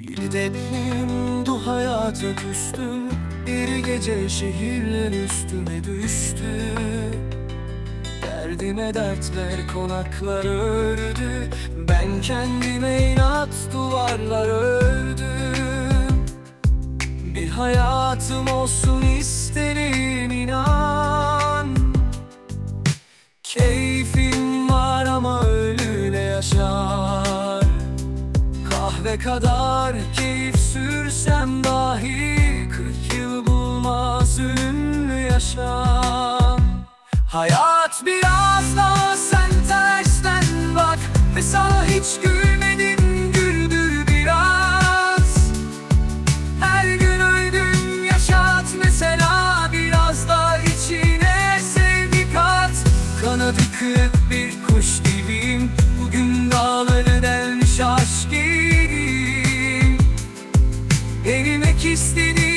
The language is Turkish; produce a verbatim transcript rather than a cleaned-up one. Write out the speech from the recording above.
Bir depremdu hayata küstüm, bir gece şehirler üstüme düştü. Derdime dertler konaklar ördü, ben kendime inat duvarlar ördüm. Bir hayatım olsun isterim inan. Keyfim var ama ölüyle yaşar. Kahve kadar keyif sürsem dahi kırk yıl bulmaz ölümlü yaşam. Hayat biraz daha sen tersten bak ve sana hiç gülmedim, güldür biraz. Her gün öldüm yaşat mesela, biraz da içine sevgi kat. Kanadı kırık bir kuş gibiyim, bugün dağları delmiş aşk gibiyim. Erimek istedim